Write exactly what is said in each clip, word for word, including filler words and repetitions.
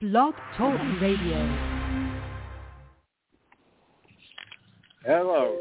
Blog Talk Radio. Hello.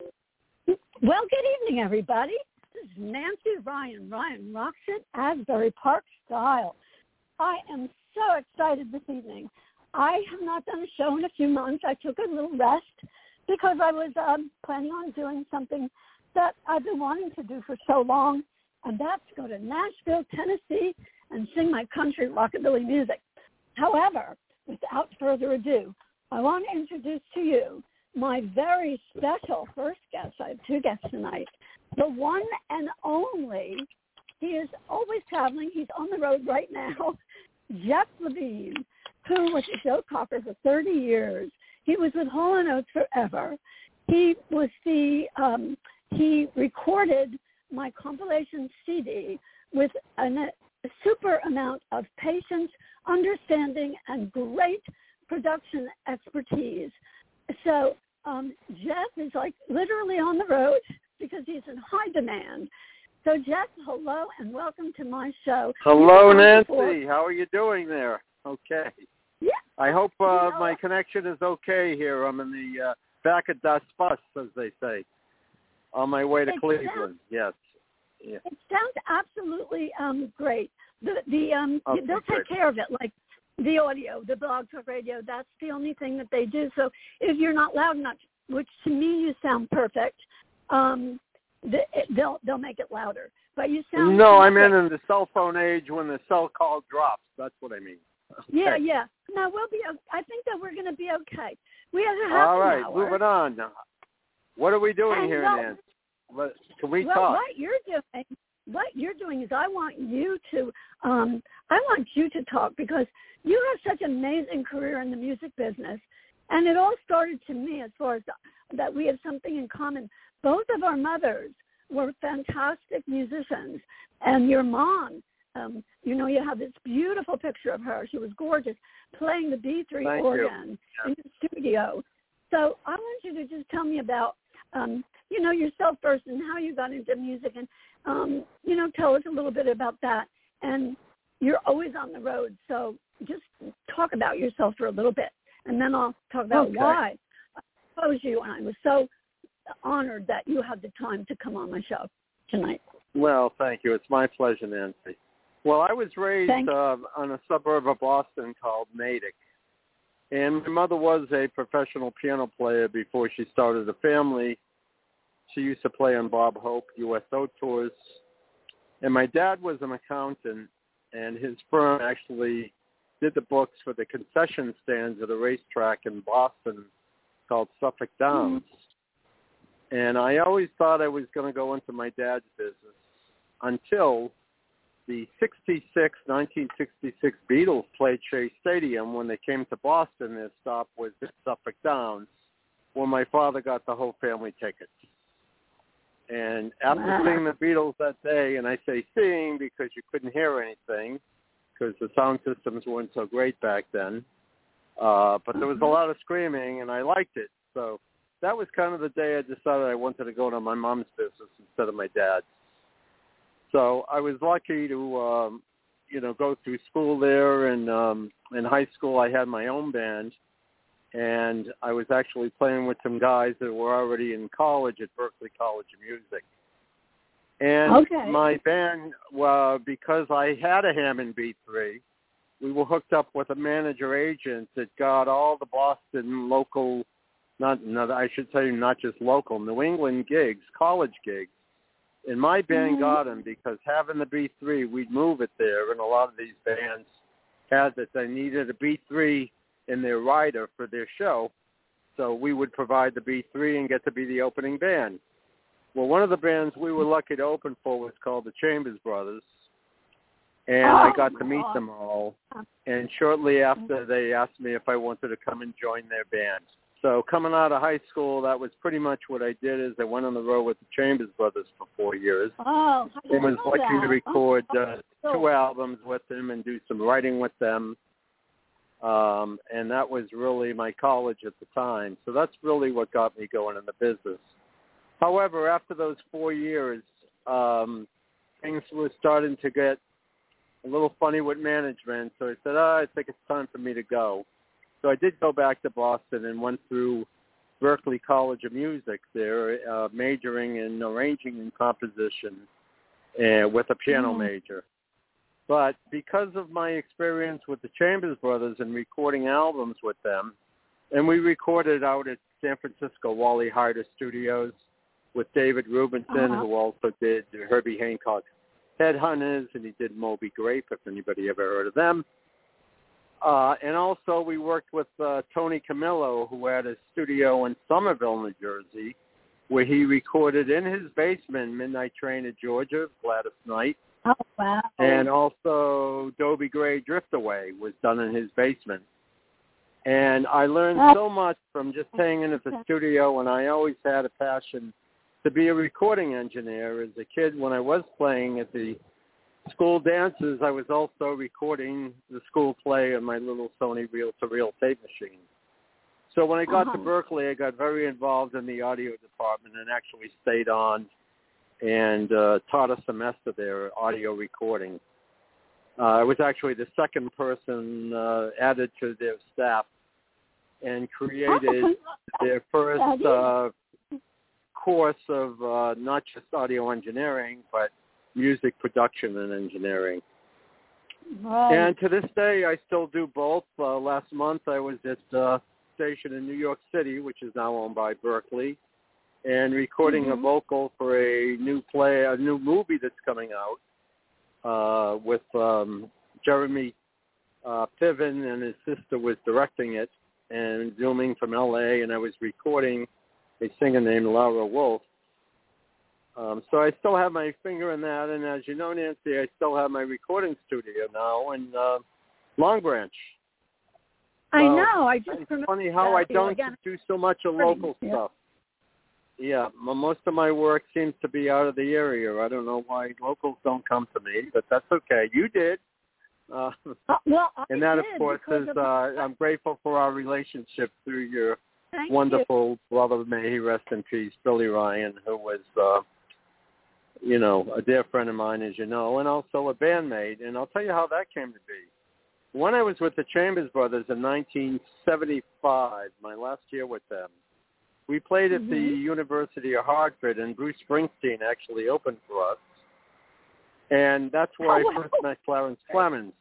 Well, good evening, everybody. This is Nancy Ryan. Ryan rocks it, Asbury Park style. I am so excited this evening. I have not done a show in a few months. I took a little rest because I was um, planning on doing something that I've been wanting to do for so long, and that's go to Nashville, Tennessee, and sing my country rockabilly music. However, without further ado, I want to introduce to you my very special first guest. I have two guests tonight. The one and only, he is always traveling. He's on the road right now, Jeff Levine, who was a Joe Cocker for thirty years. He was with Hall and Oates forever. He was the, um, he recorded my compilation C D with an, a super amount of patience, understanding, and great production expertise. So um, Jeff is like literally on the road because he's in high demand. So Jeff, hello and welcome to my show. Hello, Nancy. Before. How are you doing there? Okay. Yeah. I hope uh, you know, my connection is okay here. I'm in the uh, back of Das Bus, as they say, on my way to it Cleveland. Sounds, yes. Yeah. It sounds absolutely um, great. The the um, okay, they'll take good. care of it, like the audio, the Blog Talk Radio. That's the only thing that they do. So if you're not loud enough, which to me you sound perfect, um, the, they'll they'll make it louder. But you sound no, perfect. I mean in the cell phone age when the cell call drops. That's what I mean. Okay. Yeah, yeah. No, we'll be. I think that we're going to be okay. We have a half All right, an hour. moving on. Now, what are we doing and here, well, Nancy? Let, can we well, talk? what you're doing, what you're doing is I want you to, um, I want you to talk because you have such an amazing career in the music business, and it all started to me as far as that we have something in common. Both of our mothers were fantastic musicians, and your mom. Um, you know, you have this beautiful picture of her. She was gorgeous, playing the B three Thank organ you. in the studio. So I want you to just tell me about, um, you know, yourself first and how you got into music. And, um, you know, tell us a little bit about that. And you're always on the road, so just talk about yourself for a little bit. And then I'll talk about okay. why I proposed you. And I was so honored that you had the time to come on my show tonight. Well, thank you. It's my pleasure, Nancy. Well, I was raised uh, on a suburb of Boston called Natick, and my mother was a professional piano player before she started a family. She used to play on Bob Hope U S O tours, and my dad was an accountant, and his firm actually did the books for the concession stands at a racetrack in Boston called Suffolk Downs. Mm-hmm. And I always thought I was going to go into my dad's business until the sixty-six, nineteen sixty-six Beatles played Shea Stadium. When they came to Boston, their stop was at Suffolk Downs, where my father got the whole family tickets. And after wow. seeing the Beatles that day, and I say seeing because you couldn't hear anything because the sound systems weren't so great back then, uh, but there was a lot of screaming, and I liked it. So that was kind of the day I decided I wanted to go into my mom's business instead of my dad's. So I was lucky to, um, you know, go through school there. And um, in high school, I had my own band, and I was actually playing with some guys that were already in college at Berklee College of Music. And okay. my band, uh, because I had a Hammond B three, we were hooked up with a manager agent that got all the Boston local, not, not I should say not just local, New England gigs, college gigs. And my band mm-hmm. got him because having the B three, we'd move it there, and a lot of these bands had that they needed a B three in their rider for their show, so we would provide the B three and get to be the opening band. Well, one of the bands we were lucky to open for was called the Chambers Brothers, and oh, I got to meet God. them all, and shortly after they asked me if I wanted to come and join their band. So coming out of high school, that was pretty much what I did. Is I went on the road with the Chambers Brothers for four years. Oh, I and was know lucky that. to record uh, oh, two albums with them and do some writing with them. Um, and that was really my college at the time. So that's really what got me going in the business. However, after those four years, um, things were starting to get a little funny with management. So I said, oh, I think it's time for me to go. So I did go back to Boston and went through Berklee College of Music there, uh, majoring in arranging and composition uh, with a piano mm. major. But because of my experience with the Chambers Brothers and recording albums with them, and we recorded out at San Francisco Wally Heider Studios with David Rubinson, uh-huh. who also did Herbie Hancock's Headhunters, and he did Moby Grape, if anybody ever heard of them. Uh, and also we worked with uh, Tony Camillo, who had a studio in Somerville, New Jersey, where he recorded in his basement Midnight Train to Georgia, Gladys Knight. Oh, wow. And also Dobie Gray Drift Away was done in his basement. And I learned oh. so much from just hanging at the studio, and I always had a passion to be a recording engineer. As a kid, when I was playing at the school dances, I was also recording the school play on my little Sony reel-to-reel tape machine. So when I got uh-huh. to Berklee, I got very involved in the audio department and actually stayed on and uh, taught a semester there, audio recording. Uh, I was actually the second person uh, added to their staff and created their first uh, course of uh, not just audio engineering, but music production and engineering. Right. And to this day, I still do both. Uh, last month, I was at a station in New York City, which is now owned by Berklee, and recording mm-hmm. a vocal for a new play, a new movie that's coming out uh, with um, Jeremy uh, Piven, and his sister was directing it, and zooming from L A, and I was recording a singer named Laura Wolf. Um, so I still have my finger in that, and as you know, Nancy, I still have my recording studio now in uh, Long Branch. I well, know. I just it's funny how I don't again. do so much of local yeah. stuff. Yeah, most of my work seems to be out of the area. I don't know why locals don't come to me, but that's okay. You did. Uh, uh, well, I and that, did of course, is of uh, I'm grateful for our relationship through your Thank wonderful you. brother, may he rest in peace, Billy Ryan, who was, uh, you know, a dear friend of mine, as you know, and also a bandmate. And I'll tell you how that came to be. When I was with the Chambers Brothers in nineteen seventy-five, my last year with them, we played at mm-hmm. the University of Hartford, and Bruce Springsteen actually opened for us. And that's where oh, I first met Clarence Clemens.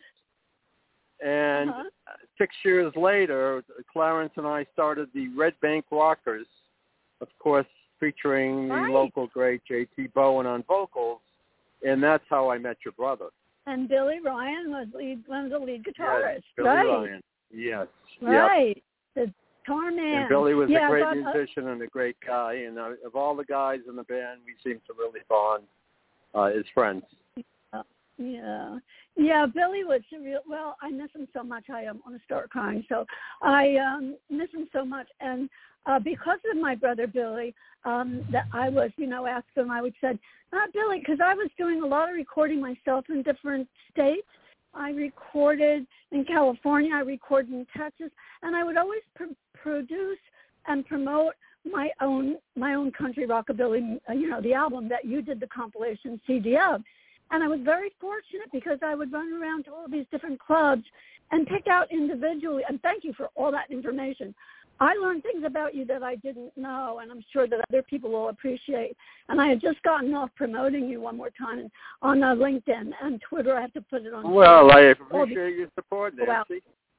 And uh-huh. six years later, Clarence and I started the Red Bank Rockers, of course, featuring right. the local great J T Bowen on vocals. And that's how I met your brother. And Billy Ryan was lead, one of the lead guitarists, yes, Billy right? Ryan. Yes. Right. Yep. The guitar man. And Billy was yeah, a great but, uh, musician and a great guy. And uh, of all the guys in the band, we seem to really bond uh, as friends. Uh, yeah. Yeah, Billy was real, well, I miss him so much. I um, want to start crying. So I um, miss him so much. And uh, because of my brother Billy, um, that I was, you know, asked him, I would say, not Billy, because I was doing a lot of recording myself in different states. I recorded in California, I recorded in Texas, and I would always pr- produce and promote my own my own country rockabilly, uh, you know, the album that you did the compilation C D of. And I was very fortunate because I would run around to all these different clubs and pick out individually, and thank you for all that information. I learned things about you that I didn't know, and I'm sure that other people will appreciate. And I had just gotten off promoting you one more time on uh, LinkedIn and Twitter. I have to put it on. Well, I appreciate your support, Nancy. Well,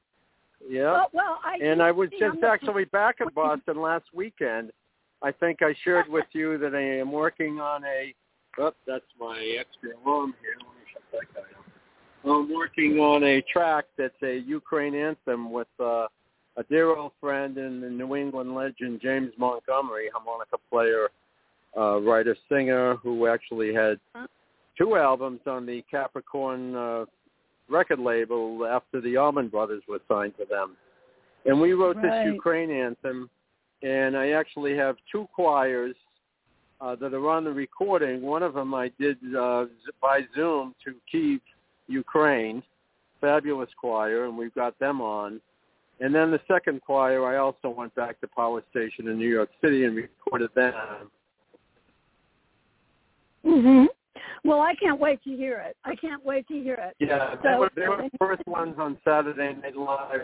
yeah. well, well, I and I was just I'm actually back in Boston last weekend. I think I shared with you that I am working on a, oh, that's my extra alarm here. Let me shut that guy up. I'm working on a track that's a Ukraine anthem with uh, a dear old friend and the New England legend, James Montgomery, harmonica player, uh, writer, singer, who actually had two albums on the Capricorn uh, record label after the Allman Brothers were signed to them. And we wrote right. this Ukraine anthem, and I actually have two choirs uh, that are on the recording. One of them I did uh, by Zoom to Kyiv, Ukraine, fabulous choir, and we've got them on. And then the second choir, I also went back to Power Station in New York City and recorded them. Mm-hmm. Well, I can't wait to hear it. I can't wait to hear it. Yeah, so, they were, they were the first ones on Saturday Night Live.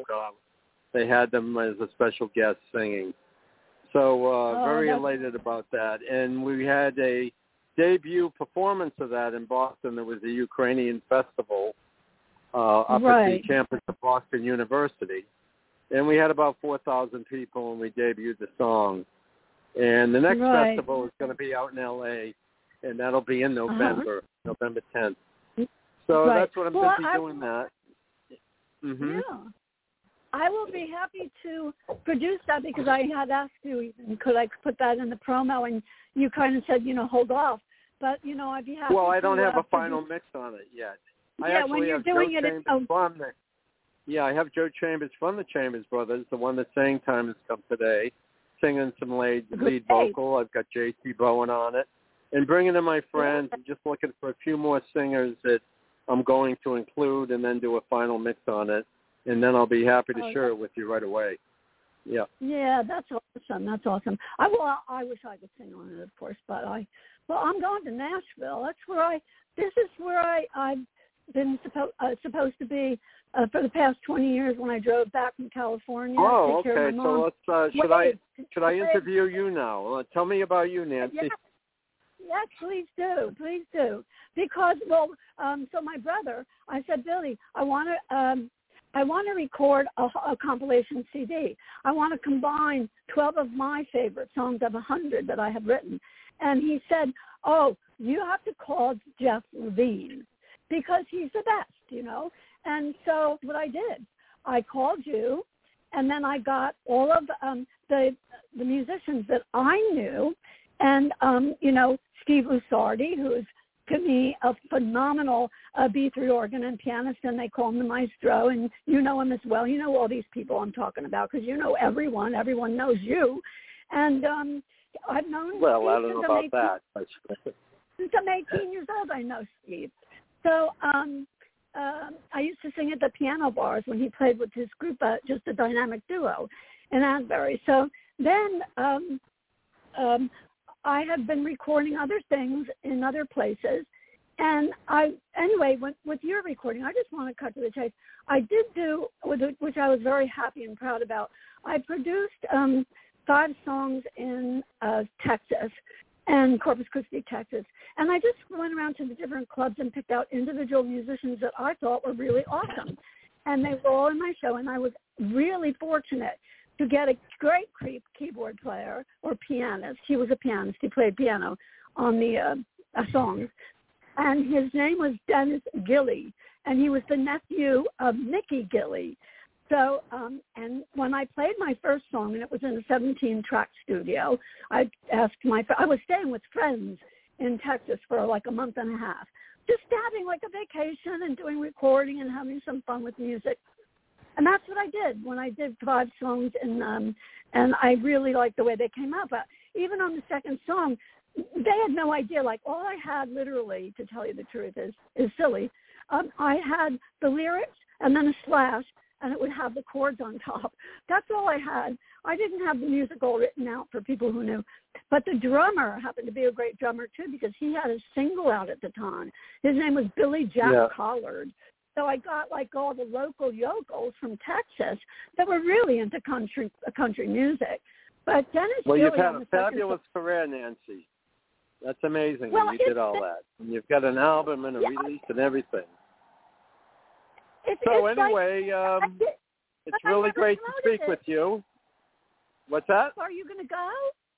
They had them as a special guest singing. So uh, oh, very that's... elated about that. And we had a debut performance of that in Boston. There was a Ukrainian festival uh, up right. at the campus of Boston University. And we had about four thousand people when we debuted the song. And the next right. festival is going to be out in L A, and that'll be in November, uh-huh. November tenth. So right. that's what I'm well, busy I, doing that. Mm-hmm. Yeah. I will be happy to produce that because I had asked you, even, could I put that in the promo, and you kind of said, you know, hold off. But, you know, I'd be happy Well, I don't to, have uh, a final produce... mix on it yet. Yeah, I actually when you're have doing Joe it, Chambers oh. from the, Yeah, I have Joe Chambers from the Chambers Brothers, the one that sang Time Has Come Today, singing some lead, lead vocal. I've got J T Bowen on it. And bringing in my friends, I'm just looking for a few more singers that I'm going to include and then do a final mix on it. And then I'll be happy to oh, share it with you right away. Yeah. Yeah, that's awesome. That's awesome. I well, I wish I could sing on it, of course, but I, well, I'm going to Nashville. That's where I. This is where I I've been supposed uh, supposed to be uh, for the past twenty years when I drove back from California. Oh, to take care okay. of my So mom. let's. Uh, should Wait, I should I interview you now? Uh, tell me about you, Nancy. Yes, yes, please do, please do. Because well, um, so my brother, I said, Billy, I want to. Um, I want to record a, a compilation C D. I want to combine twelve of my favorite songs of one hundred that I have written. And he said, oh, you have to call Jeff Levine because he's the best, you know. And so what I did, I called you, and then I got all of um, the the musicians that I knew, and, um, you know, Steve Lusardi, who is to me a phenomenal uh, B three organ and pianist, and they call him the maestro, and you know him as well. You know all these people I'm talking about because you know everyone. Everyone knows you. And um, I've known Well, Steve I don't know about eighteen, that. since I'm eighteen years old, I know Steve. So um, uh, I used to sing at the piano bars when he played with his group, uh, just a dynamic duo in Asbury. So then um, um, I have been recording other things in other places. And I, anyway, with, with your recording, I just want to cut to the chase. I did do, which I was very happy and proud about. I produced um, five songs in uh, Texas and Corpus Christi, Texas. And I just went around to the different clubs and picked out individual musicians that I thought were really awesome. And they were all in my show, and I was really fortunate to get a great keyboard player or pianist. He was a pianist. He played piano on the uh, uh, songs. And his name was Dennis Gilly, and he was the nephew of Mickey Gilly. So, um, and when I played my first song, and it was in a seventeen-track studio, I asked my, I was staying with friends in Texas for like a month and a half, just having like a vacation and doing recording and having some fun with music. And that's what I did when I did five songs, and um, and I really liked the way they came out. But even on the second song, they had no idea. Like, all I had literally, to tell you the truth, is is silly. Um, I had the lyrics and then a slash, and it would have the chords on top. That's all I had. I didn't have the music all written out for people who knew. But the drummer happened to be a great drummer, too, because he had a single out at the time. His name was Billy Jack yeah. Collard. So I got like all the local yokels from Texas that were really into country uh, country music. But Dennis Well, Gilly you've had a fabulous second... career, Nancy. That's amazing. Well, you did all that. And you've got an album and a yeah, release and everything. It's, so it's anyway, like, um, it's really great to speak it. with you. What's that? Are you going to go?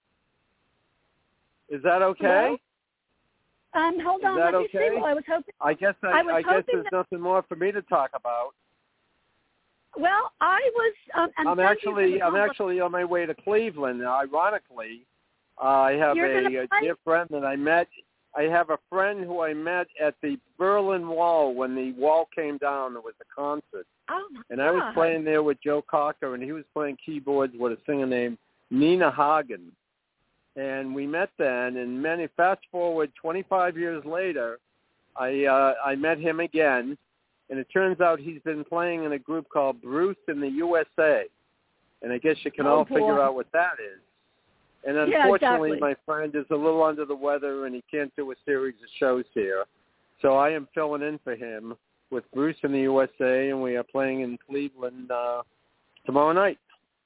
Is that okay? Hello? Um, hold on. Is that let me okay? see. Well, I was hoping. I guess I, I, was I guess there's that, nothing more for me to talk about. Well, I was. Um, and I'm actually I'm actually on my way to Cleveland. Ironically, uh, I have You're a, a dear friend that I met. I have a friend who I met at the Berlin Wall when the wall came down. There was a concert, oh my and I was God. playing there with Joe Cocker, and he was playing keyboards with a singer named Nina Hagen. And we met then, and many fast forward twenty-five years later, I uh, I met him again, and it turns out he's been playing in a group called Bruce in the U S A, and I guess you can oh, all boy. figure out what that is. And unfortunately, yeah, exactly. my friend is a little under the weather, and he can't do a series of shows here. So I am filling in for him with Bruce in the U S A, and we are playing in Cleveland uh, tomorrow night.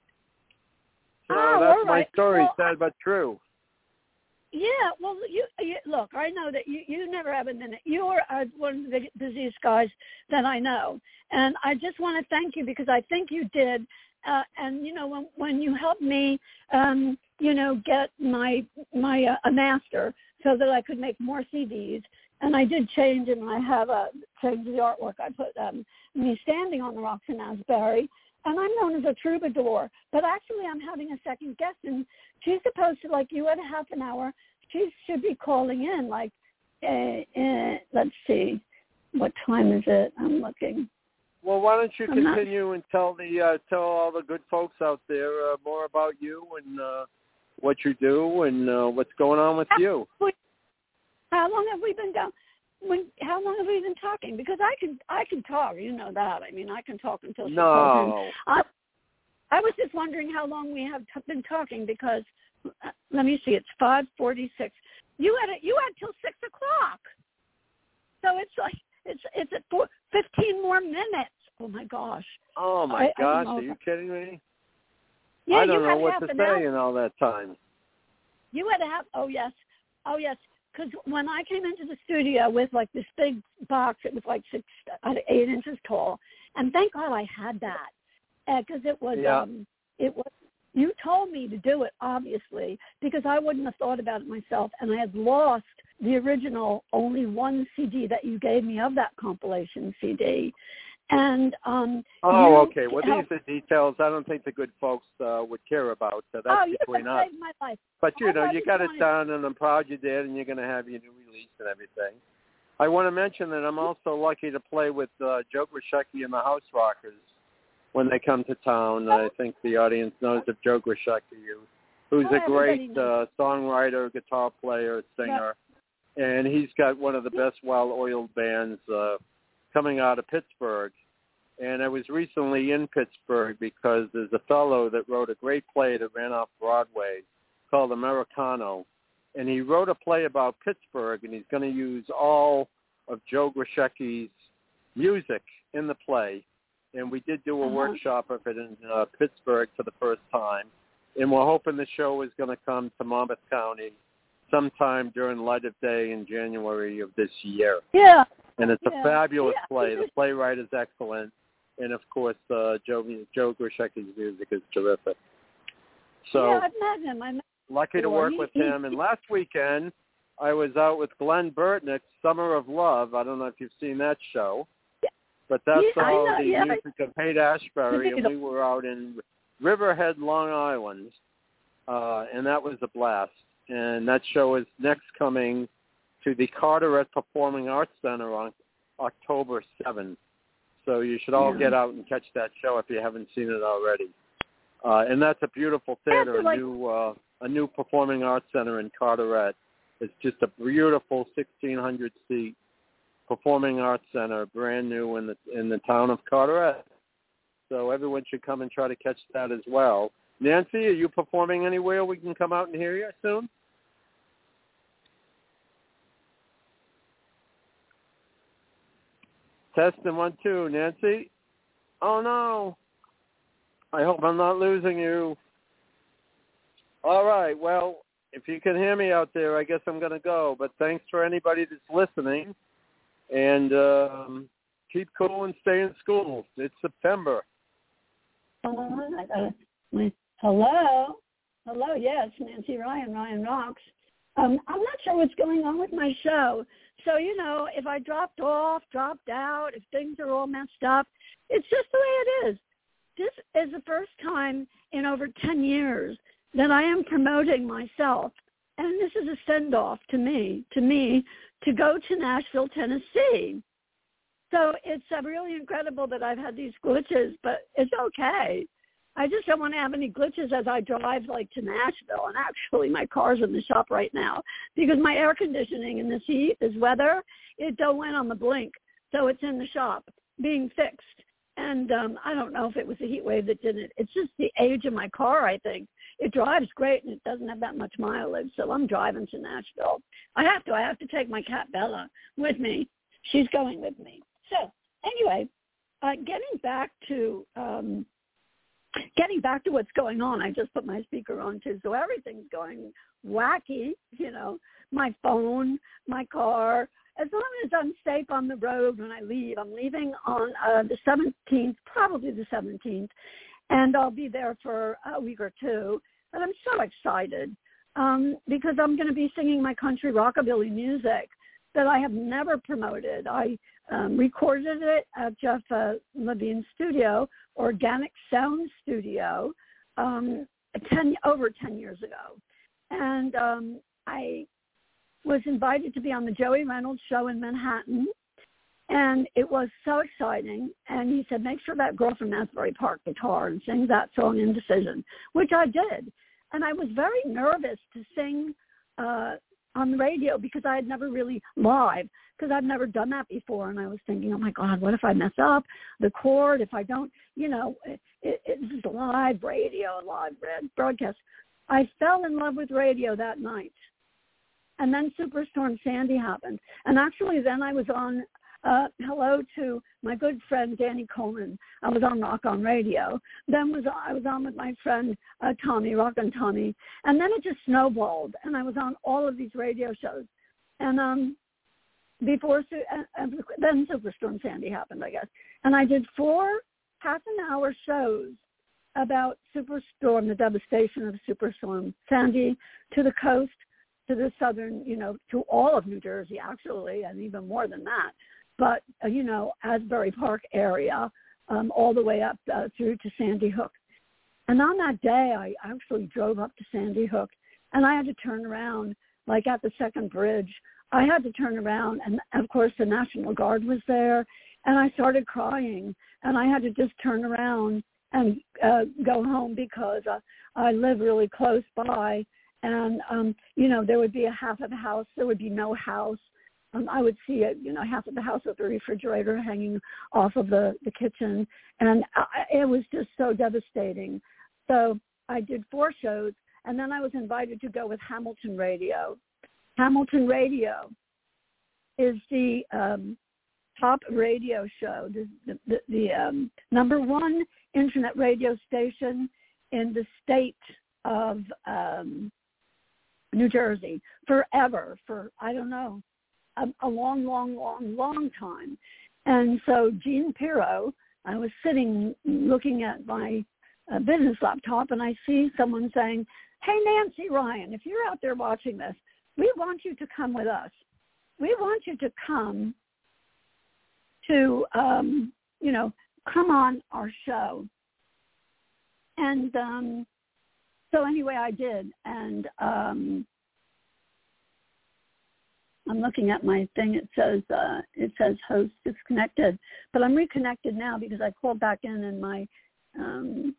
So oh, that's all my right. story, well, sad but true. Yeah, well, you, you look. I know that you, you never have a minute. You're uh, one of the busiest guys that I know, and I just want to thank you because I think you did. Uh, and you know, when when you helped me, um, you know, get my my uh, a master so that I could make more C Ds, and I did change, and I have a changed the artwork. I put um, me standing on the rocks in Asbury. And I'm known as a troubadour, but actually I'm having a second guest, and she's supposed to, like you had a half an hour, she should be calling in, like, uh, uh, let's see, what time is it? I'm looking. Well, why don't you I'm continue not... and tell the uh, tell all the good folks out there uh, more about you and uh, what you do and uh, what's going on with you. How long have we been down? When, how long have we been talking? Because I can I can talk, you know that. I mean, I can talk until she calls No. in. I, I was just wondering how long we have t- been talking because, uh, let me see, it's five forty-six. You had it. You had till six o'clock. So it's like it's it's at four, fifteen more minutes. Oh my gosh. Oh my I, gosh, I are you kidding me? Yeah, I don't you know had what half to an say hour. in all that time. You had to have. Oh yes. Oh yes. Because when I came into the studio with like this big box, it was like six, uh, eight inches tall, and thank God I had that because uh, it was, yeah. um, it was. You told me to do it, obviously, because I wouldn't have thought about it myself, and I had lost the original only one C D that you gave me of that compilation C D. And um, oh, okay. Well, helped... these are details I don't think the good folks uh, would care about. So that's oh, between you us. saved my life. But you I know, you got it wanted... done, and I'm proud you did, and you're going to have your new release and everything. I want to mention that I'm also lucky to play with uh, Joe Grishecki and the House Rockers when they come to town. I think the audience knows of Joe Grishecki, who's oh, a great uh, songwriter, guitar player, singer, yeah. and he's got one of the best well-oiled bands uh, coming out of Pittsburgh. And I was recently in Pittsburgh because there's a fellow that wrote a great play that ran off Broadway called Americano. And he wrote a play about Pittsburgh, and he's going to use all of Joe Grishecki's music in the play. And we did do a uh-huh. workshop of it in uh, Pittsburgh for the first time. And we're hoping the show is going to come to Monmouth County sometime during Light of Day in January of this year. Yeah. And it's yeah. a fabulous yeah. play. The playwright is excellent. And, of course, uh, Joe Joe Grishecki's music is terrific. So yeah, I've met him. I met lucky him to work he, with he, him. And last weekend, I was out with Glenn Burtnick, Summer of Love. I don't know if you've seen that show. Yeah. But that's yeah, all know, the yeah, music I, of Haight Ashbury, and we were out in Riverhead, Long Island, uh, and that was a blast. And that show is next coming to the Carteret Performing Arts Center on October seventh. So you should all yeah. get out and catch that show if you haven't seen it already. Uh, and that's a beautiful theater, a like, new uh, a new performing arts center in Carteret. It's just a beautiful sixteen hundred seat performing arts center, brand new in the in the town of Carteret. So everyone should come and try to catch that as well. Nancy, are you performing anywhere we can come out and hear you soon? Testing one, two. Nancy? Oh, no. I hope I'm not losing you. All right. Well, if you can hear me out there, I guess I'm going to go. But thanks for anybody that's listening. And um, keep cool and stay in school. It's September. Hello? Hello? Hello, yes, Nancy Ryan, Ryan Rocks. Um, I'm not sure what's going on with my show. So, you know, if I dropped off, dropped out, if things are all messed up, it's just the way it is. This is the first time in over ten years that I am promoting myself. And this is a send-off to me, to me, to go to Nashville, Tennessee. So it's uh, really incredible that I've had these glitches, but it's okay. I just don't want to have any glitches as I drive, like, to Nashville. And actually, my car's in the shop right now because my air conditioning in this heat, this weather, it don't went on the blink. So it's in the shop being fixed. And um, I don't know if it was the heat wave that did it. It's just the age of my car, I think. It drives great, and it doesn't have that much mileage, so I'm driving to Nashville. I have to. I have to take my cat, Bella, with me. She's going with me. So anyway, uh, getting back to um, getting back to what's going on, I just put my speaker on, too, so everything's going wacky, you know, my phone, my car. As long as I'm safe on the road when I leave, I'm leaving on uh, the seventeenth, probably the seventeenth, and I'll be there for a week or two. But I'm so excited um, because I'm going to be singing my country rockabilly music that I have never promoted. I um, recorded it at Jeff uh, Levine's studio, Organic Sound Studio, um, ten, over ten years ago. And um, I was invited to be on the Joey Reynolds show in Manhattan, and it was so exciting. And he said, make sure that girl from Asbury Park guitar and sing that song, Indecision, which I did. And I was very nervous to sing uh, on the radio because I had never really live, because I've never done that before. And I was thinking, oh, my God, what if I mess up the chord? If I don't, you know, it, it, it's live radio, live broadcast. I fell in love with radio that night. And then Superstorm Sandy happened. And actually then I was on uh, Hello to my good friend Danny Coleman. I was on Rock on Radio. Then was I was on with my friend uh, Tommy, Rock on Tommy. And then it just snowballed. And I was on all of these radio shows. And um, before, uh, and then Superstorm Sandy happened, I guess. And I did four half-an-hour shows about Superstorm, the devastation of Superstorm Sandy to the coast, to the southern, you know, to all of New Jersey, actually, and even more than that. But, uh, you know, Asbury Park area, um, all the way up uh, through to Sandy Hook. And on that day, I actually drove up to Sandy Hook, and I had to turn around, like at the second bridge. I had to turn around, and, of course, the National Guard was there, and I started crying, and I had to just turn around and uh, go home because uh, I live really close by. And, um, you know, there would be a half of the house. There would be no house. Um, I would see, it, you know, half of the house with the refrigerator hanging off of the, the kitchen. And I, it was just so devastating. So I did four shows, and then I was invited to go with Hamilton Radio. Hamilton Radio is the um, top radio show, the, the, the, the um, number one internet radio station in the state of um, New Jersey forever, for, I don't know, a, a long, long, long, long time. And so Gene Pirro, I was sitting looking at my uh, business laptop, and I see someone saying, hey, Nancy Ryan, if you're out there watching this, we want you to come with us. We want you to come to, um, you know, come on our show. And um, so anyway, I did. And um, I'm looking at my thing. It says uh, it says host disconnected. But I'm reconnected now because I called back in, and my um,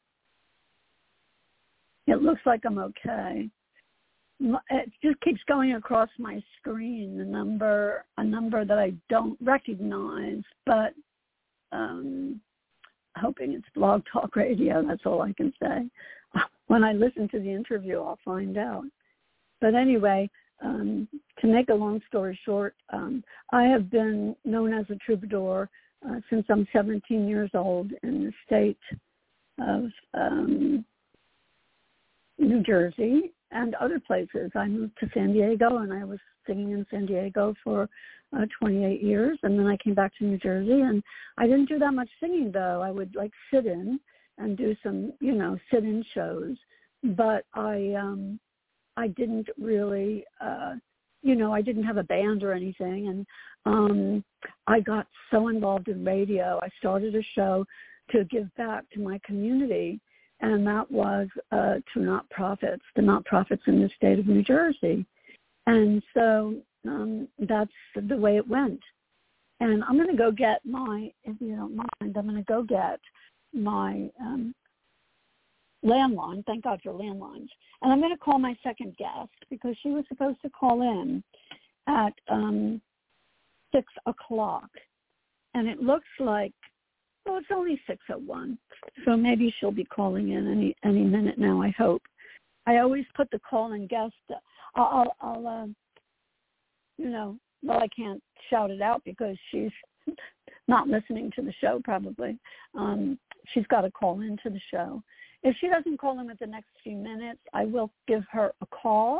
it looks like I'm okay. It just keeps going across my screen, the number, a number that I don't recognize, but um, hoping it's Blog Talk Radio. That's all I can say. When I listen to the interview, I'll find out. But anyway, um, to make a long story short, um, I have been known as a troubadour uh, since I'm seventeen years old in the state of um, New Jersey and other places. I moved to San Diego, and I was singing in San Diego for uh, twenty-eight years, and then I came back to New Jersey, and I didn't do that much singing, though. I would, like, sit in and do some, you know, sit-in shows, but I um, I didn't really, uh, you know, I didn't have a band or anything, and um, I got so involved in radio. I started a show to give back to my community, and that was uh, to not-profits, the not-profits in the state of New Jersey. And so um, that's the way it went. And I'm going to go get my, if you don't mind, I'm going to go get my um, landline. Thank God for landlines. And I'm going to call my second guest because she was supposed to call in at um, six o'clock. And it looks like well, it's only six oh one, so maybe she'll be calling in any any minute now, I hope. I always put the call-in guest. Uh, I'll, I'll uh, you know, well, I can't shout it out because she's not listening to the show probably. Um, she's got to call into the show. If she doesn't call in with the next few minutes, I will give her a call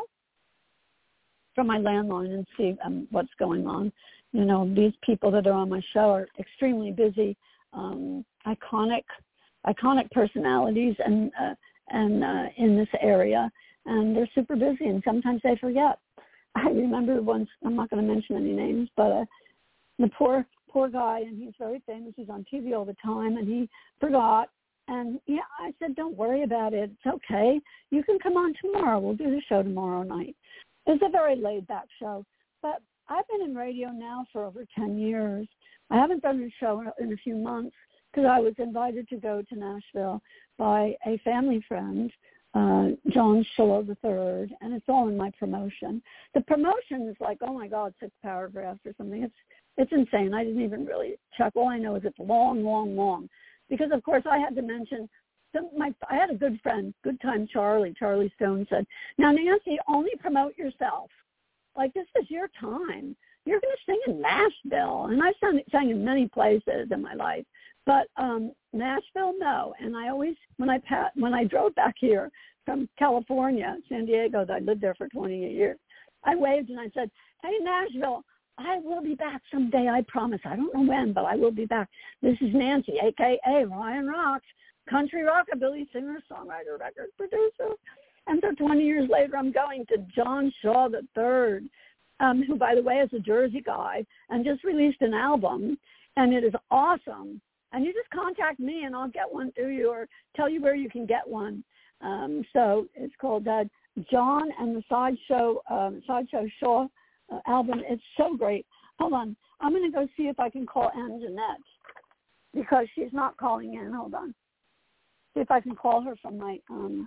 from my landline and see um, what's going on. You know, these people that are on my show are extremely busy, um, iconic, iconic personalities, and uh, and uh, in this area, and they're super busy, and sometimes they forget. I remember once, I'm not going to mention any names, but uh, the poor poor guy, and he's very famous. He's on T V all the time, and he forgot. And yeah, I said, don't worry about it. It's okay. You can come on tomorrow. We'll do the show tomorrow night. It's a very laid-back show, but I've been in radio now for over ten years. I haven't done a show in a few months because I was invited to go to Nashville by a family friend, uh, John Shaw the third, and it's all in my promotion. The promotion is like, oh my God, six paragraphs or something. It's it's insane. I didn't even really check. All I know is it's long, long, long. Because of course I had to mention some, my. I had a good friend, Good Time Charlie. Charlie Stone said, "Now Nancy, only promote yourself. Like this is your time. You're going to sing in Nashville." And I've sang, sang in many places in my life, but um, Nashville, no. And I always, when I when I drove back here from California, San Diego, I lived there for twenty-eight years, I waved and I said, "Hey, Nashville, I will be back someday, I promise. I don't know when, but I will be back. This is Nancy, a k a. Ryan Rocks, country rockabilly singer, songwriter, record producer." And so twenty years later, I'm going to John Shaw the third, um, who, by the way, is a Jersey guy and just released an album, and it is awesome. And you just contact me, and I'll get one to you or tell you where you can get one. Um, so it's called uh, John and the Sideshow, um, Sideshow Shaw uh, album. It's so great. Hold on. I'm going to go see if I can call Ann Jeanette because she's not calling in. Hold on. See if I can call her from my um,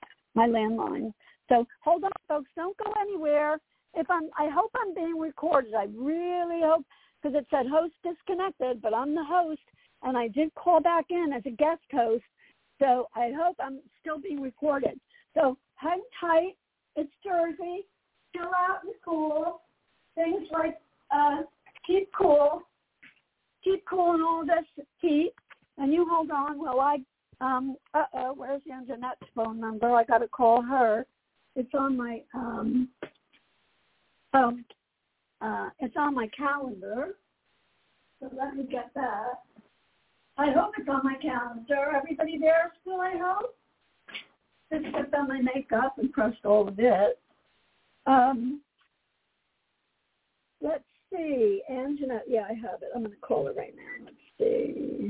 my landline. So hold on, folks. Don't go anywhere. If I'm, I hope I'm being recorded. I really hope, because it said host disconnected, but I'm the host, and I did call back in as a guest host. So I hope I'm still being recorded. So hang tight. It's Jersey. Chill out and cool. Things like uh, keep cool. Keep cool in all this heat. And you hold on while I, um, uh-oh, where's Ann Jeanette's phone number? I got to call her. It's on my, um, um, uh, it's on my calendar. So let me get that. I hope it's on my calendar. Everybody there still, I hope? Just put on my makeup and crushed all of it. Um, let's see. Ann Jeanette, yeah, I have it. I'm going to call her right now. Let's see.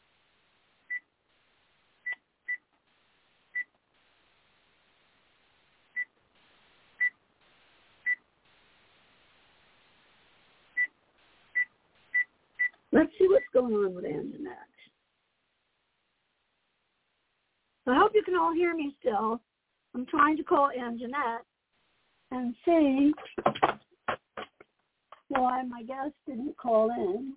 Let's see what's going on with Ann Jeanette. I hope you can all hear me still. I'm trying to call Ann Jeanette and see why my guest didn't call in.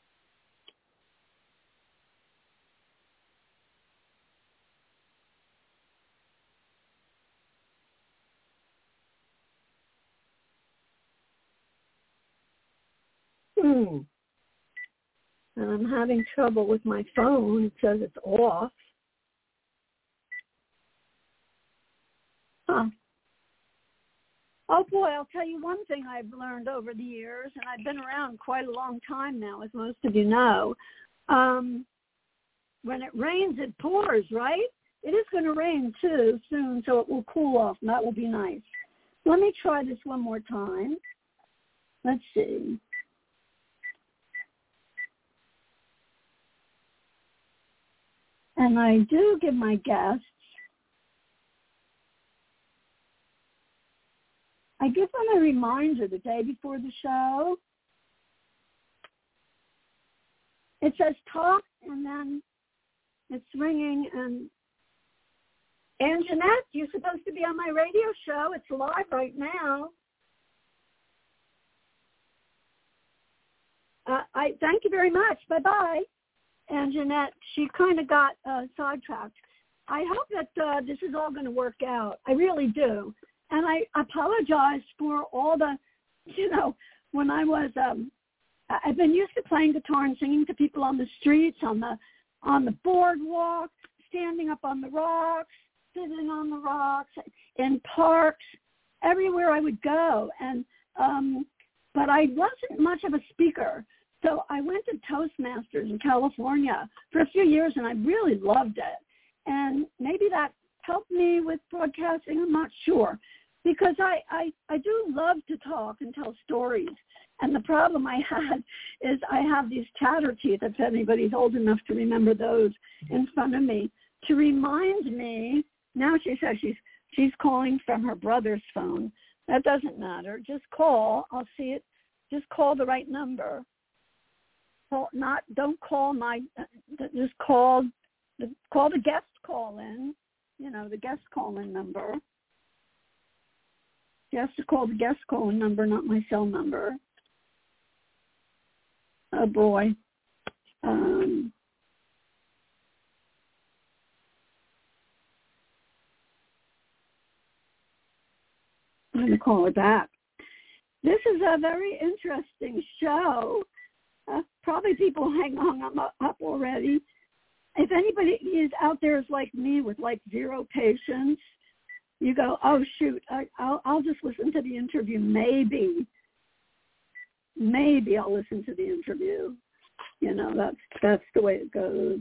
Hmm. And I'm having trouble with my phone. It says it's off. Huh. Oh, boy, I'll tell you one thing I've learned over the years, and I've been around quite a long time now, as most of you know. Um, when it rains, it pours, right? It is going to rain, too, soon, so it will cool off, and that will be nice. Let me try this one more time. Let's see. And I do give my guests, I give them a reminder the day before the show. It says talk, and then it's ringing. And Ann Jeanette, you're supposed to be on my radio show. It's live right now. Uh, I thank you very much. Bye-bye. and Jeanette, she kind of got uh, sidetracked. I hope that uh, this is all going to work out. I really do. And I apologize for all the, you know, when I was, um, I've been used to playing guitar and singing to people on the streets, on the on the boardwalk, standing up on the rocks, sitting on the rocks, in parks, everywhere I would go. And um, but I wasn't much of a speaker. So I went to Toastmasters in California for a few years, and I really loved it. And maybe that helped me with broadcasting. I'm not sure. Because I, I, I do love to talk and tell stories. And the problem I had is I have these chatter teeth, if anybody's old enough to remember those, in front of me, to remind me. Now she says she's she's calling from her brother's phone. That doesn't matter. Just call. I'll see it. Just call the right number. Call, not don't call my. Just call the call the guest call in. You know, the guest call in number. You have to call the guest call-in number, not my cell number. Oh, boy. Um, I'm going to call her back. This is a very interesting show. Uh, probably people hang hung up, up already. If anybody is out there is like me with like zero patience, you go, oh, shoot, I, I'll, I'll just listen to the interview. Maybe. Maybe I'll listen to the interview. You know, that's that's the way it goes.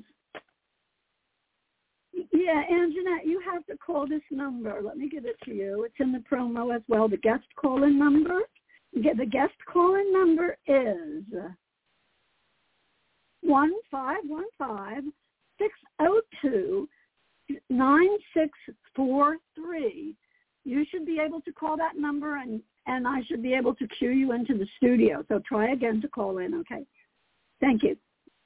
Yeah, and Jeanette, you have to call this number. Let me give it to you. It's in the promo as well, the guest call-in number. The guest call-in number is one five one five, six oh two, nine six four three. You should be able to call that number, and, and I should be able to cue you into the studio. So try again to call in, okay? Thank you.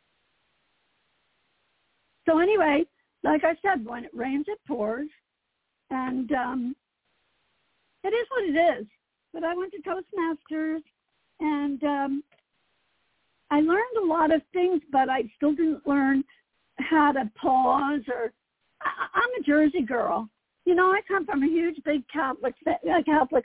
So anyway, like I said, when it rains, it pours, and um, it is what it is. But I went to Toastmasters, and um, I learned a lot of things, but I still didn't learn how to pause or I, I'm a Jersey girl. You know, I come from a huge, big Catholic, Catholic,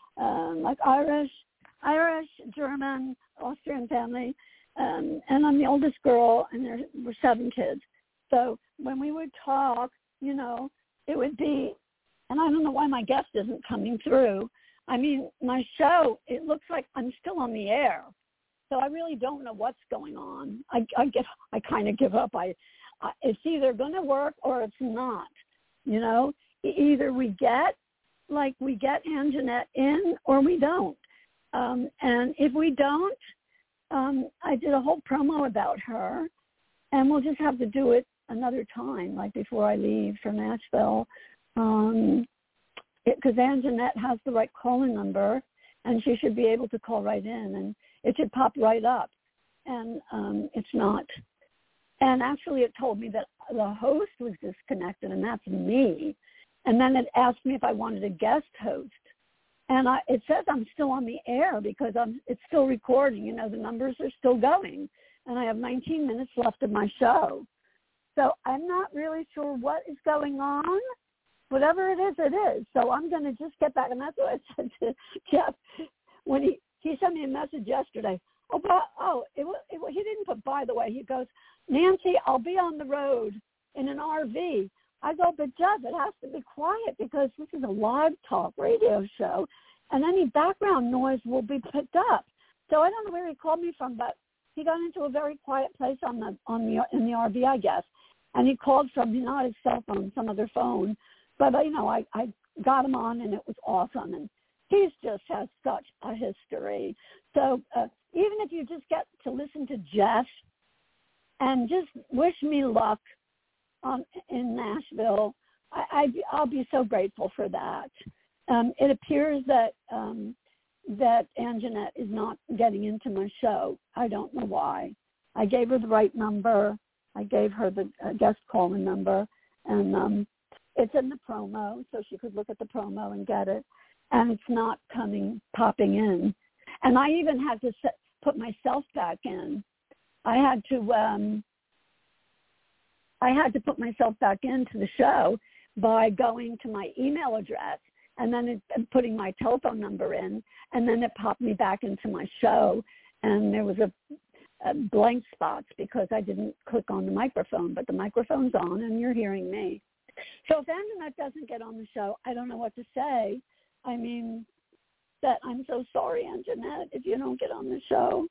um, like Irish, Irish, German, Austrian family, um, and I'm the oldest girl, and there were seven kids. So when we would talk, you know, it would be, and I don't know why my guest isn't coming through. I mean, my show, it looks like I'm still on the air. So I really don't know what's going on. I, I get, I kind of give up. I, I it's either going to work or it's not. You know, either we get, like we get Ann Jeanette in, or we don't. Um, and if we don't, um, I did a whole promo about her, and we'll just have to do it another time, like before I leave for Nashville, um, because Ann Jeanette has the right calling number, and she should be able to call right in, and it should pop right up, and um, it's not. And actually it told me that the host was disconnected, and that's me. And then it asked me if I wanted a guest host. And I, it says I'm still on the air because I'm, it's still recording. You know, the numbers are still going. And I have nineteen minutes left of my show. So I'm not really sure what is going on. Whatever it is, it is. So I'm going to just get back. And that's what I said to Jeff when he, he sent me a message yesterday. Oh, but, oh it, it, he didn't put, by the way, he goes, Nancy, I'll be on the road in an R V. I go, but Jeff, it has to be quiet because this is a live talk radio show, and any background noise will be picked up. So I don't know where he called me from, but he got into a very quiet place on the on the in the R V, I guess, and he called from not his cell phone, some other phone. But you know, I I got him on, and it was awesome, and he's just has such a history. So uh, even if you just get to listen to Jeff and just wish me luck Um, in Nashville, I, I, I'll be so grateful for that. Um, it appears that um, that Ann Jeanette is not getting into my show. I don't know why. I gave her the right number. I gave her the uh, guest calling number, and um, it's in the promo, so she could look at the promo and get it. And it's not coming, popping in. And I even had to set, put myself back in. I had to. Um, I had to put myself back into the show by going to my email address and then it, and putting my telephone number in, and then it popped me back into my show, and there was a, a blank spot because I didn't click on the microphone, but the microphone's on and you're hearing me. So if Anjanette doesn't get on the show, I don't know what to say. I mean, that I'm so sorry, Anjanette, if you don't get on the show.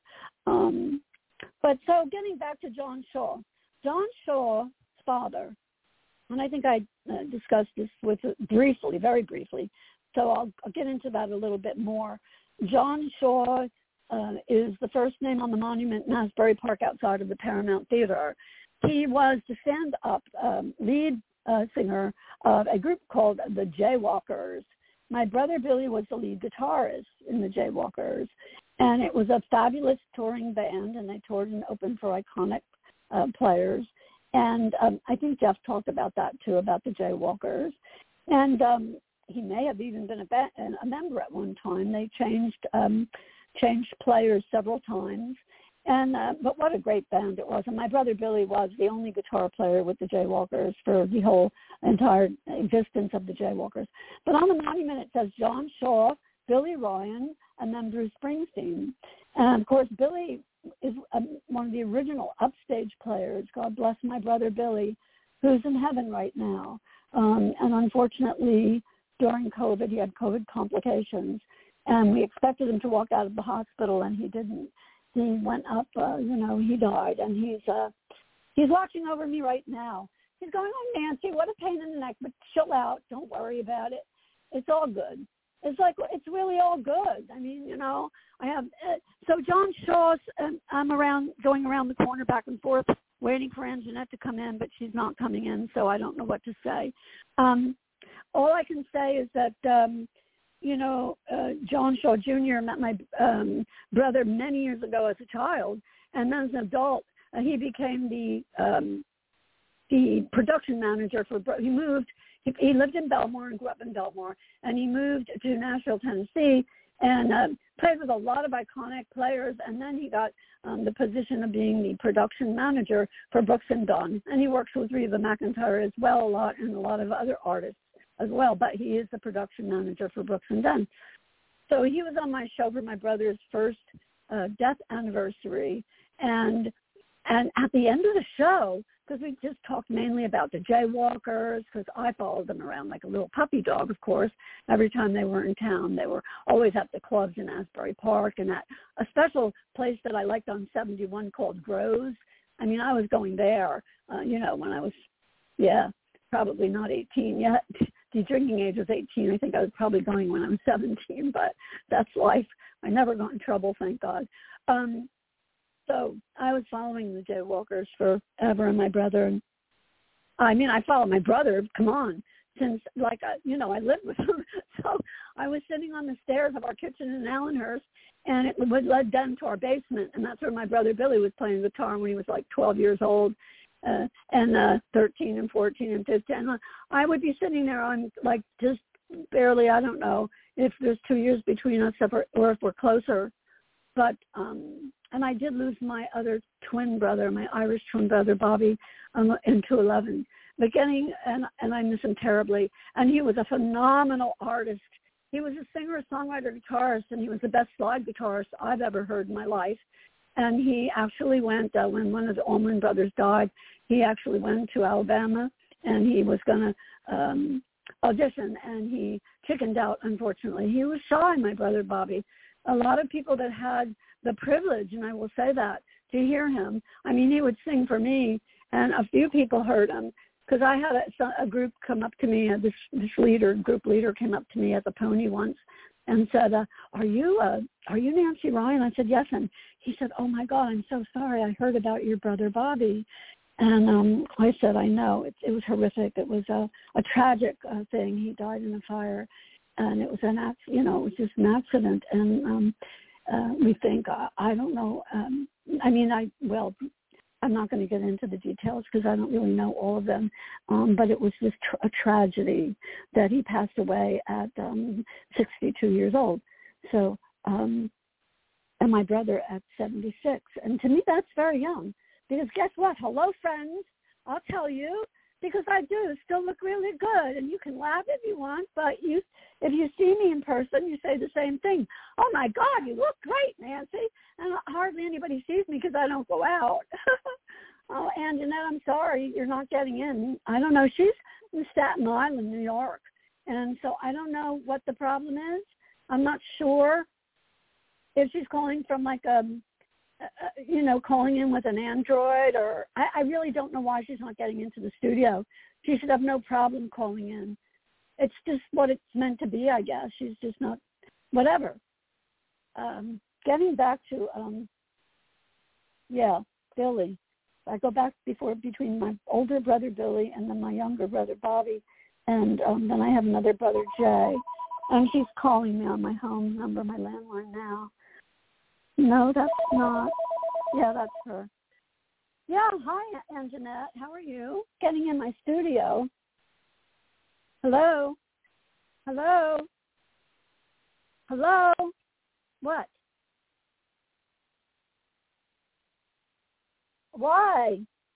Um, but so getting back to John Shaw, John Shaw's father, and I think I uh, discussed this with briefly, very briefly, so I'll, I'll get into that a little bit more. John Shaw uh, is the first name on the monument in Asbury Park outside of the Paramount Theater. He was the stand-up um, lead uh, singer of a group called the Jaywalkers. My brother Billy was the lead guitarist in the Jaywalkers, and it was a fabulous touring band, and they toured and opened for iconic uh, players. And um, I think Jeff talked about that, too, about the Jaywalkers. And um, he may have even been a, ba- a member at one time. They changed um, changed players several times. And uh, but what a great band it was. And my brother Billy was the only guitar player with the Jaywalkers for the whole entire existence of the Jaywalkers. But on the monument it says John Shaw, Billy Ryan, and then Bruce Springsteen. And, of course, Billy is um, one of the original upstage players. God bless my brother Billy, who's in heaven right now. Um, and unfortunately, during COVID, he had COVID complications. And we expected him to walk out of the hospital, and he didn't. He went up, uh, you know, he died, and he's uh, he's watching over me right now. He's going, oh, Nancy, what a pain in the neck, but chill out. Don't worry about it. It's all good. It's like, it's really all good. I mean, you know, I have, uh, so John Shaw's, um, I'm around, going around the corner back and forth, waiting for Anjanette to come in, but she's not coming in, so I don't know what to say. Um, all I can say is that, um, you know, uh, John Shaw Junior met my um, brother many years ago as a child, and then as an adult, uh, he became the um, the production manager for. He moved. He, he lived in Belmore and grew up in Belmore, and he moved to Nashville, Tennessee, and uh, played with a lot of iconic players. And then he got um, the position of being the production manager for Brooks and Dunn, and he works with Reba McEntire as well a lot, and a lot of other artists as well, but he is the production manager for Brooks and Dunn. So he was on my show for my brother's first uh, death anniversary, and and at the end of the show, because we just talked mainly about the Jaywalkers, because I followed them around like a little puppy dog, of course, every time they were in town. They were always at the clubs in Asbury Park and at a special place that I liked on seventy-one called Groves. I mean, I was going there, uh, you know, when I was, yeah, probably not eighteen yet. The drinking age was eighteen. I think I was probably going when I was seventeen, but that's life. I never got in trouble, thank God. Um, so I was following the Jaywalkers forever, and my brother. And I mean, I followed my brother. Come on, since like I, you know, I lived with him. So I was sitting on the stairs of our kitchen in Allenhurst, and it would led down to our basement, and that's where my brother Billy was playing guitar when he was like twelve years old. Uh, and uh, thirteen and fourteen and fifteen. I would be sitting there on like just barely, I don't know if there's two years between us or, or if we're closer. But, um, and I did lose my other twin brother, my Irish twin brother, Bobby, um, in two eleven. But getting, and, and I miss him terribly. And he was a phenomenal artist. He was a singer, songwriter, guitarist, and he was the best slide guitarist I've ever heard in my life. And he actually went, uh, when one of the Allman Brothers died, he actually went to Alabama, and he was going to um, audition, and he chickened out, unfortunately. He was shy, my brother Bobby. A lot of people that had the privilege, and I will say that, to hear him. I mean, he would sing for me, and a few people heard him, because I had a, a group come up to me, uh, this, this leader, group leader came up to me at the Pony once, and said, uh, are you uh, are you Nancy Ryan? I said, yes. And he said, oh, my God, I'm so sorry. I heard about your brother Bobby. And um, I said, I know. It, it was horrific. It was a, a tragic uh, thing. He died in a fire. And it was an, you know, it was just an accident. And um, uh, we think, uh, I don't know. Um, I mean, I, well, I'm not going to get into the details because I don't really know all of them, um, but it was just tr- a tragedy that he passed away at um, sixty-two years old. So, um, and my brother at seventy-six. And to me, that's very young because guess what? Hello, friends. I'll tell you, because I do still look really good, and you can laugh if you want, but you, if you see me in person, you say the same thing. Oh, my God, you look great, Nancy. And hardly anybody sees me because I don't go out. Oh, Anjanette, I'm sorry, you're not getting in. I don't know. She's in Staten Island, New York, and so I don't know what the problem is. I'm not sure if she's calling from like a, uh, you know, calling in with an Android, or I, I really don't know why she's not getting into the studio. She should have no problem calling in. It's just what it's meant to be, I guess. She's just not, whatever. Um, getting back to, um, yeah, Billy. I go back before between my older brother Billy and then my younger brother Bobby, and um, then I have another brother Jay, and she's calling me on my home number, my landline now. No, that's not. Yeah, that's her. Yeah, hi, Anjanette. How are you? Getting in my studio. Hello? Hello? Hello? What? Why?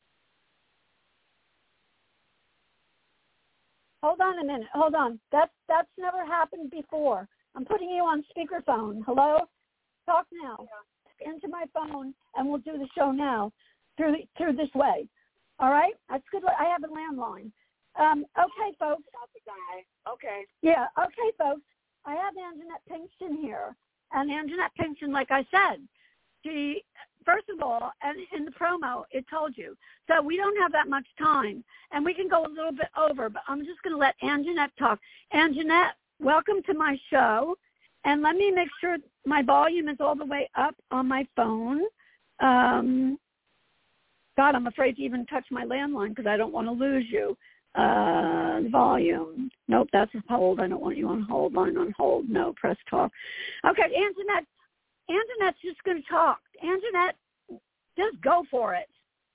Hold on a minute. Hold on. That's that's never happened before. I'm putting you on speakerphone. Hello? Talk now. Yeah. Into my phone, and we'll do the show now through the, through this way. All right? That's good. I have a landline. Um, okay, folks. Okay. Yeah. Okay, folks. I have Anjanette Pinkston here, and Anjanette Pinkston, like I said, she. First of all, and in the promo, it told you. So we don't have that much time, and we can go a little bit over, but I'm just going to let Anjanette talk. Anjanette, welcome to my show, and let me make sure my volume is all the way up on my phone. Um, God, I'm afraid to even touch my landline because I don't want to lose you. Uh, volume. Nope, that's a hold. I don't want you on hold. Line on hold. No, press talk. Okay, Anjanette. Anjanette's just going to talk. Anjanette, just go for it.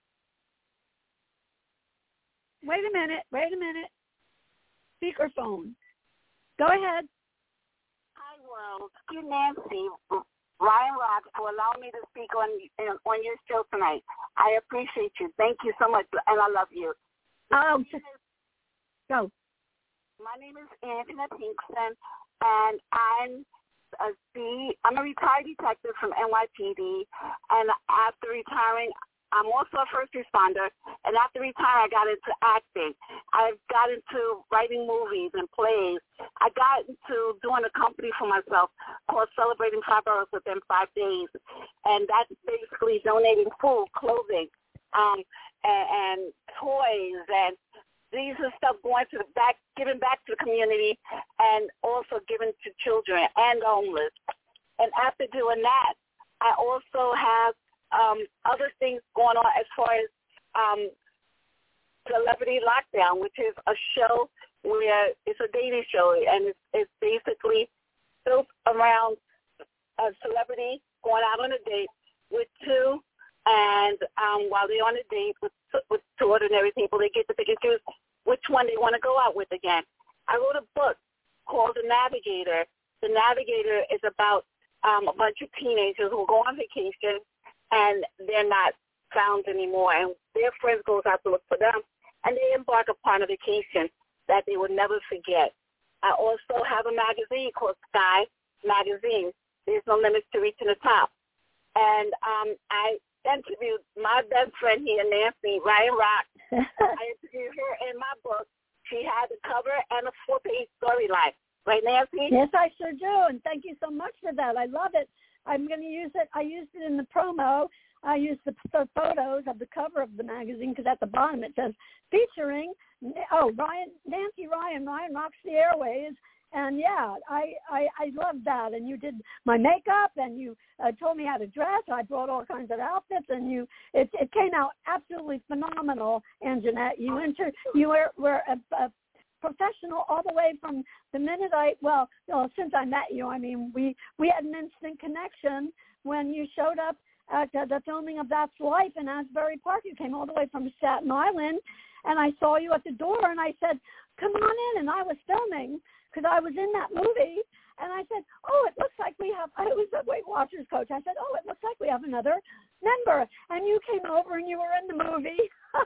Wait a minute. Wait a minute. Speakerphone. Go ahead. Hi, world. Thank you, Nancy, Ryan Rock, for allowing me to speak on on your show tonight. I appreciate you. Thank you so much, and I love you. Oh, just go. My name is Anjanette Pinkston, and I'm A C, I'm a retired detective from N Y P D, and after retiring, I'm also a first responder, and after retiring, I got into acting. I got into writing movies and plays. I got into doing a company for myself called Celebrating Five Boroughs Within Five Days, and that's basically donating food, clothing, um, and, and toys, and these are stuff going to the back, giving back to the community, and also giving to children and homeless. And after doing that, I also have um, other things going on as far as um, Celebrity Lockdown, which is a show where it's a dating show, and it's, it's basically built around a celebrity going out on a date with two, and um, while they're on a date with, with two ordinary people, they get to pick and choose which one they want to go out with again. I wrote a book called The Navigator. The Navigator is about um, a bunch of teenagers who go on vacation and they're not found anymore, and their friends goes out to look for them, and they embark upon a vacation that they will never forget. I also have a magazine called Sky Magazine. There's no limits to reaching the top. And um, I interviewed my best friend here, Nancy, Ryan Rock. I interviewed her in my book. She had a cover and a four-page storyline. Right, Nancy? Yes, I sure do, and thank you so much for that. I love it. I'm going to use it. I used it in the promo. I used the, the photos of the cover of the magazine because at the bottom it says featuring, oh, Ryan, Nancy Ryan, Ryan Rocks the Airways. And, yeah, I, I, I love that. And you did my makeup, and you uh, told me how to dress. I brought all kinds of outfits, and you it, it came out absolutely phenomenal, Anjanette. You, inter, you were, were a, a professional all the way from the minute I, well, you know, since I met you. I mean, we, we had an instant connection when you showed up at uh, the filming of That's Life in Asbury Park. You came all the way from Staten Island, and I saw you at the door, and I said, come on in, and I was filming because I was in that movie, And I said, oh, it looks like we have, I was a Weight Watchers coach. I said, oh, it looks like we have another member. And you came over and you were in the movie.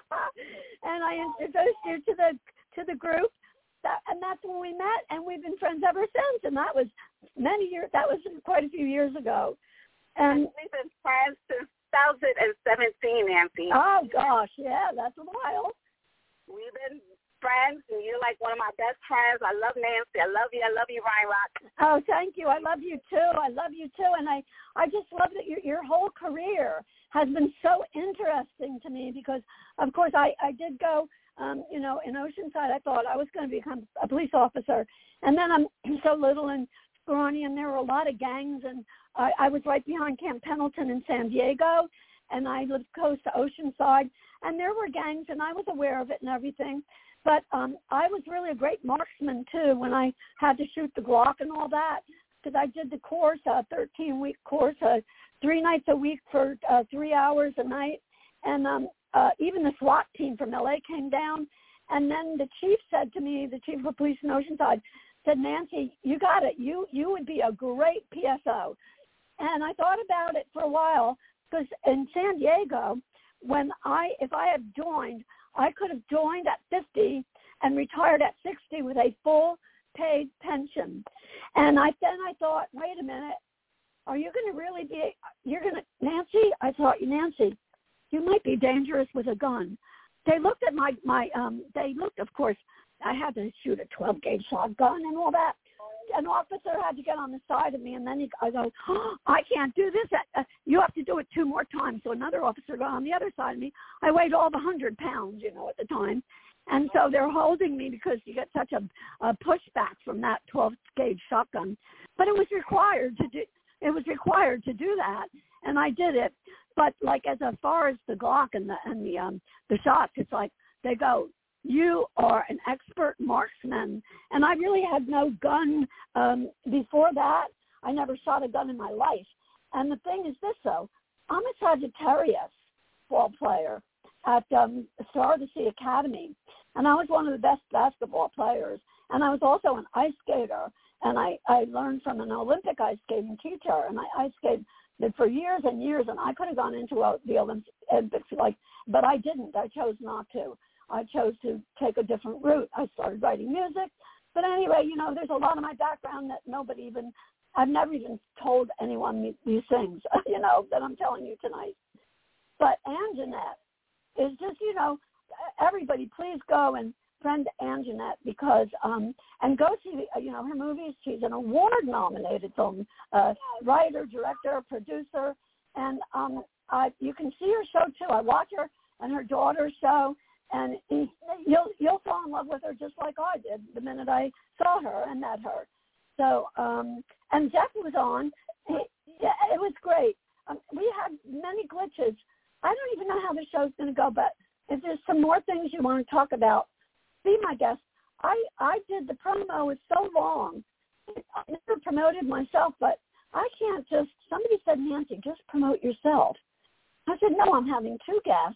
And I introduced you to the to the group. That, and that's when we met, and we've been friends ever since. And that was many years, that was quite a few years ago. And we've been friends since two thousand seventeen, Nancy. Oh, gosh, yeah, that's a while. We've been friends, and you're like one of my best friends. I love Nancy. I love you. I love you, Ryan Rock. Oh, thank you. I love you, too. I love you, too. And I, I just love that your, your whole career has been so interesting to me because, of course, I, I did go, um, you know, in Oceanside. I thought I was going to become a police officer. And then I'm so little and scrawny, and there were a lot of gangs. And I, I was right behind Camp Pendleton in San Diego, and I lived close to Oceanside. And there were gangs, and I was aware of it and everything. But um, I was really a great marksman, too, when I had to shoot the Glock and all that, because I did the course, a thirteen-week course, uh, three nights a week for uh, three hours a night. And um, uh, even the SWAT team from L A came down. And then the chief said to me, the chief of police in Oceanside, said, Nancy, you got it. You, you would be a great P S O. And I thought about it for a while, because in San Diego, when I, if I had joined, I could have joined at fifty and retired at sixty with a full paid pension. And I then I thought, wait a minute, are you going to really be, you're going to, Nancy, I thought, Nancy, you might be dangerous with a gun. They looked at my, my um, they looked, of course, I had to shoot a twelve gauge shotgun and all that. An officer had to get on the side of me, and then he, I go, oh, I can't do this. Uh, you have to do it two more times. So another officer got on the other side of me. I weighed all the one hundred pounds, you know, at the time. And so they're holding me because you get such a, a pushback from that twelve gauge shotgun. But it was required to do, it was required to do that, and I did it. But like as far as the Glock and the and the um the shots, it's like they go, you are an expert marksman. And I really had no gun um, before that. I never shot a gun in my life. And the thing is this, though. I'm a Sagittarius ball player at um, Star of the Sea Academy. And I was one of the best basketball players. And I was also an ice skater. And I, I learned from an Olympic ice skating teacher. And I ice skated for years and years. And I could have gone into uh, the Olympics, like, but I didn't. I chose not to. I chose to take a different route. I started writing music. But anyway, you know, there's a lot of my background that nobody even, I've never even told anyone these things, you know, that I'm telling you tonight. But Anjanette is just, you know, everybody please go and friend Anjanette because, um, and go see, the, you know, her movies. She's an award-nominated film uh, writer, director, producer. And um, I, you can see her show, too. I watch her and her daughter's show. And he, you'll you'll fall in love with her just like I did the minute I saw her and met her. So, um, and Jeff was on. He, yeah, it was great. Um, we had many glitches. I don't even know how the show's going to go, but if there's some more things you want to talk about, be my guest. I, I did the promo. It's so long. I never promoted myself, but I can't just, somebody said, Nancy, just promote yourself. I said, no, I'm having two guests.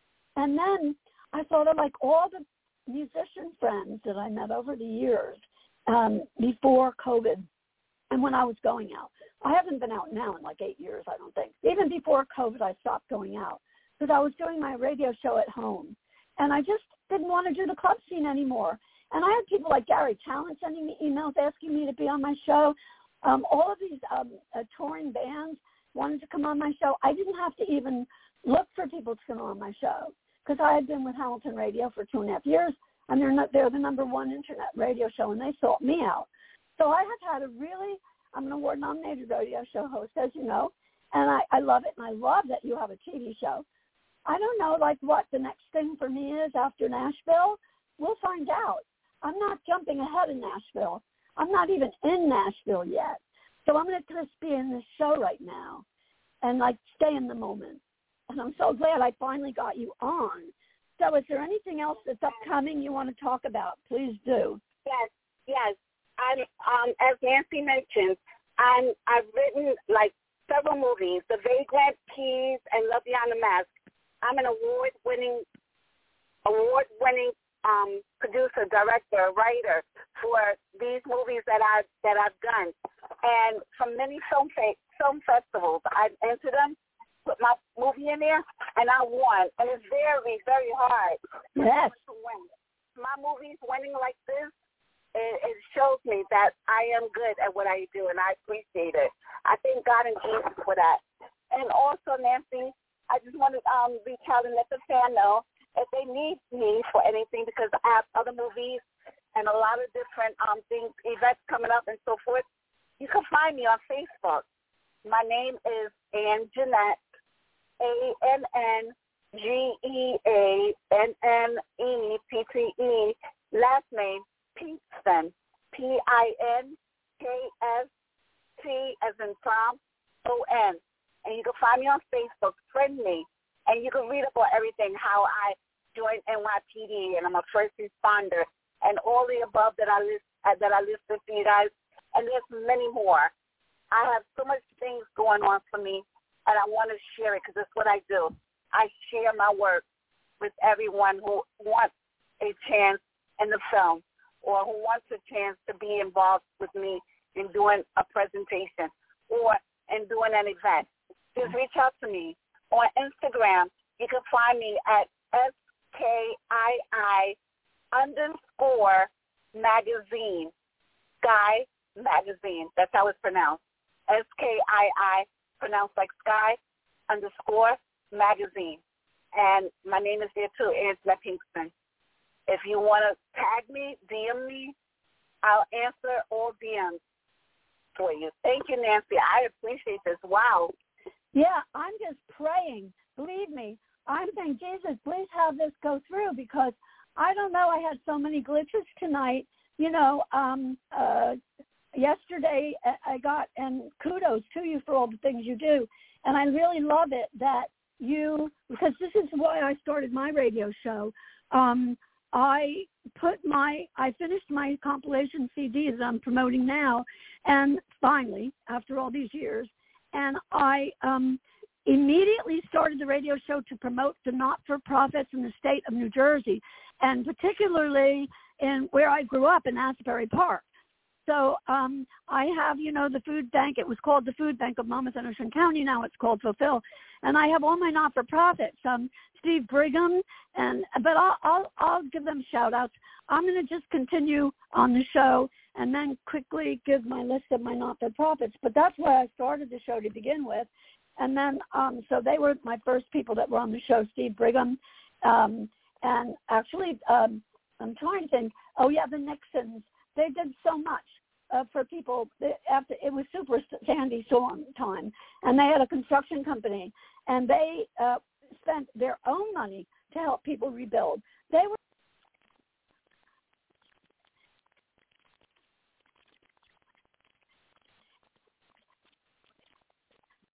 And then I thought of like all the musician friends that I met over the years um, before COVID and when I was going out. I haven't been out now in like eight years, I don't think. Even before COVID, I stopped going out because I was doing my radio show at home. And I just didn't want to do the club scene anymore. And I had people like Gary Talent sending me emails asking me to be on my show. Um, all of these um, uh, touring bands wanted to come on my show. I didn't have to even look for people to come on my show, because I had been with Hamilton Radio for two and a half years, and they're not, they're the number one internet radio show, and they sought me out. So I have had a really, I'm an award-nominated radio show host, as you know, and I, I love it, and I love that you have a T V show. I don't know, like, what the next thing for me is after Nashville. We'll find out. I'm not jumping ahead in Nashville. I'm not even in Nashville yet. So I'm going to just be in this show right now and, like, stay in the moment. And I'm so glad I finally got you on. So is there anything else that's upcoming you want to talk about? Please do. Yes, yes. I'm, um, as Nancy mentioned, I'm, I've written, like, several movies, The Vagrant, Keys, and Love Beyond the Mask. I'm an award-winning, award-winning um, producer, director, writer for these movies that I that I've done, and from many film fe- film festivals, I've entered them, put my movie in there, and I won. And it's very, very hard yes. to win. My movies winning like this, it, it shows me that I am good at what I do, and I appreciate it. I thank God and Jesus for that. And also, Nancy, I just want to um, reach out and let the fan know if they need me for anything, because I have other movies and a lot of different um, things, events coming up and so forth. You can find me on Facebook. My name is Ann Jeanette, A N N G E A N N E P T E, last name Pinkston, P I N K S T as in Tom, O N. And you can find me on Facebook, friend me, and you can read about everything, how I joined N Y P D, and I'm a first responder, and all the above that I list uh, that I listed for you guys, and there's many more. I have so much things going on for me, and I want to share it because that's what I do. I share my work with everyone who wants a chance in the film or who wants a chance to be involved with me in doing a presentation or in doing an event. Just reach out to me. On Instagram, you can find me at S K I I underscore magazine, Sky Magazine. That's how it's pronounced. S K I I, pronounced like Sky, underscore magazine. And my name is there too, Angela Pinkston. If you want to tag me, D M me, I'll answer all D Ms for you. Thank you, Nancy. I appreciate this. Wow. Yeah, I'm just praying. Believe me, I'm saying, Jesus, please have this go through, because I don't know, I had so many glitches tonight. You know, um, uh, yesterday I got, and kudos to you for all the things you do, and I really love it that you, because this is why I started my radio show. Um, I put my, I finished my compilation C Ds I'm promoting now, and finally, after all these years, and I um, immediately started the radio show to promote the not-for-profits in the state of New Jersey, and particularly in where I grew up in Asbury Park. So um, I have, you know, the food bank. It was called the Food Bank of Monmouth and Ocean County. Now it's called Fulfill. And I have all my not-for-profits, um, Steve Brigham, and but I'll, I'll, I'll give them shout-outs. I'm going to just continue on the show and then quickly give my list of my not-for-profits. But that's why I started the show to begin with. And then, um, so they were my first people that were on the show, Steve Brigham. Um, and actually, um, I'm trying to think, oh, yeah, the Nixons. They did so much uh, for people. After it was super sandy storm time, and they had a construction company, and they uh, spent their own money to help people rebuild. They were